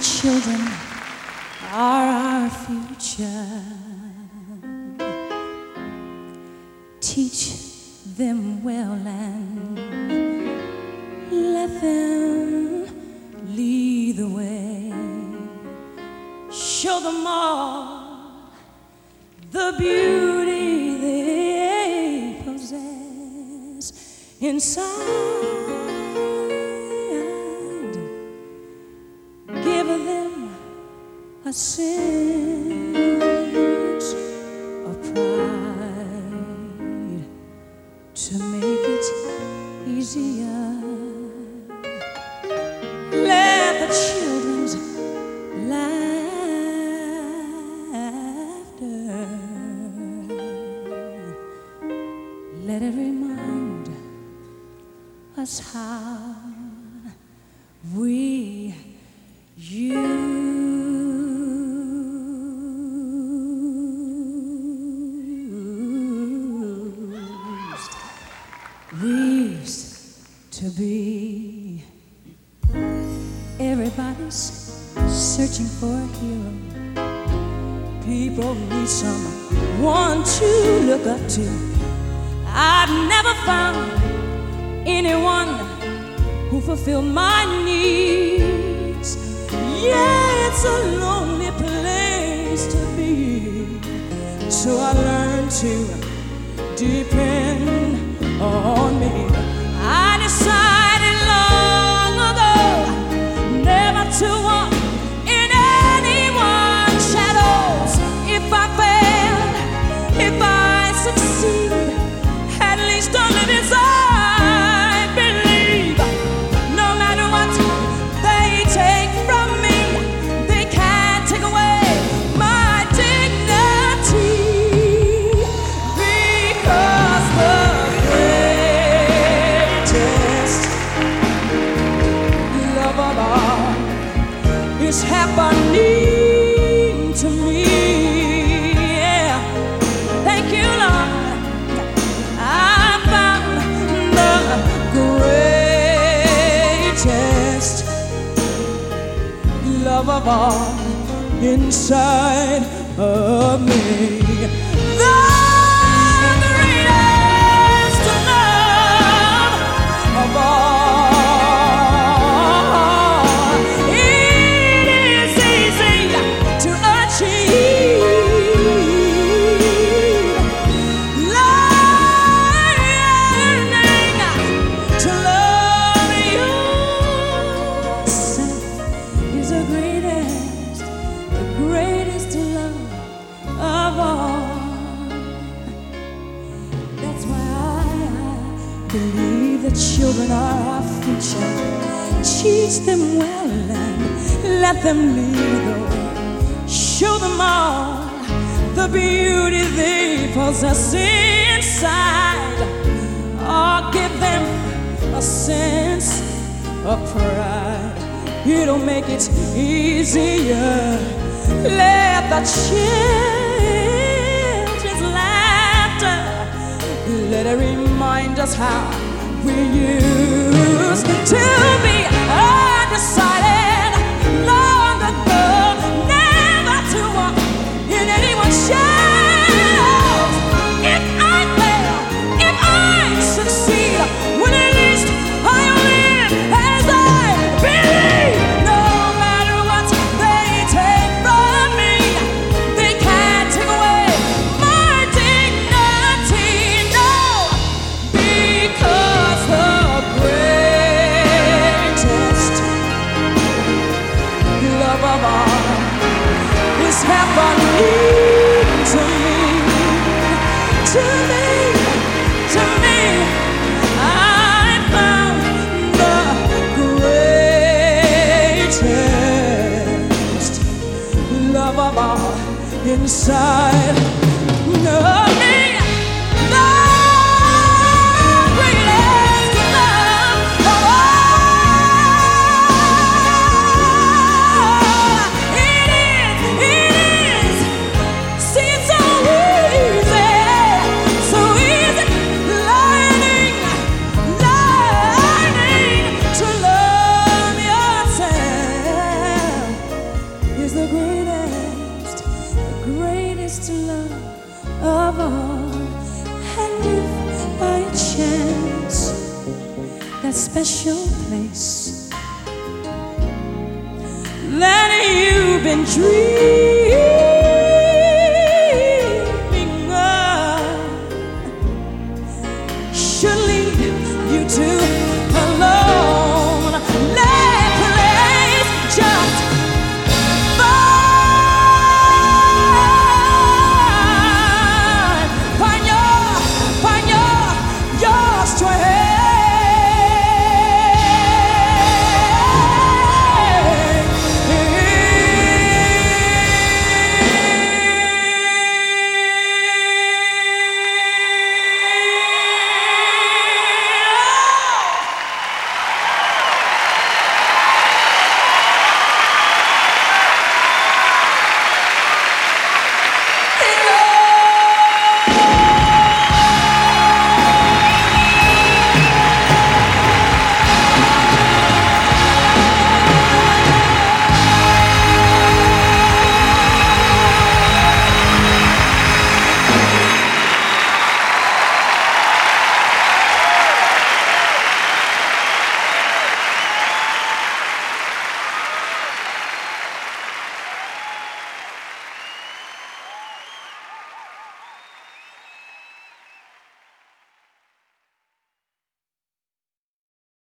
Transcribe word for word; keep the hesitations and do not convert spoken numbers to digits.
children are our future. Teach them well and let them lead the way. Show them all the beauty they possess inside. Give them a sense of pride to make it easier. Let the children's laughter, let it remind us how we used, we used to be. Everybody's searching for a hero. People need someone to look up to. I've never found anyone who fulfilled my needs. Yeah, it's a lonely place to be. So I learned to depend on me. I decided long ago never to walk in anyone's shadows. If I fail, if I succeed, at least I'll live as I believe. No matter what they take from me, they can't take away my dignity. Because the greatest love of all is happening to me. Yeah. Thank you, Lord. I found the greatest love of all inside of me. The greatest love of all. It is easy to achieve. Learning to love yourself is the greatest, the greatest love of all. That's why I believe that children are our future. Teach them well and let them lead the way. Show them all the beauty they possess inside. Or give them a sense of pride. It'll make it easier. Let the children's laughter, let it remind us how we used to be. I decided long ago never to walk in anyone's shadows. If I fail, if I succeed, well, at least I'll live as I believe. No matter what they take from me, they can't take away my dignity. No, because the greatest love of all is happening to me, to me, to me. I found the greatest love of all inside of me. The greatest love of all. It is, it is. See, it's so easy, so easy. Learning, learning to love yourself. of all. And if by chance that special place that you've been dreaming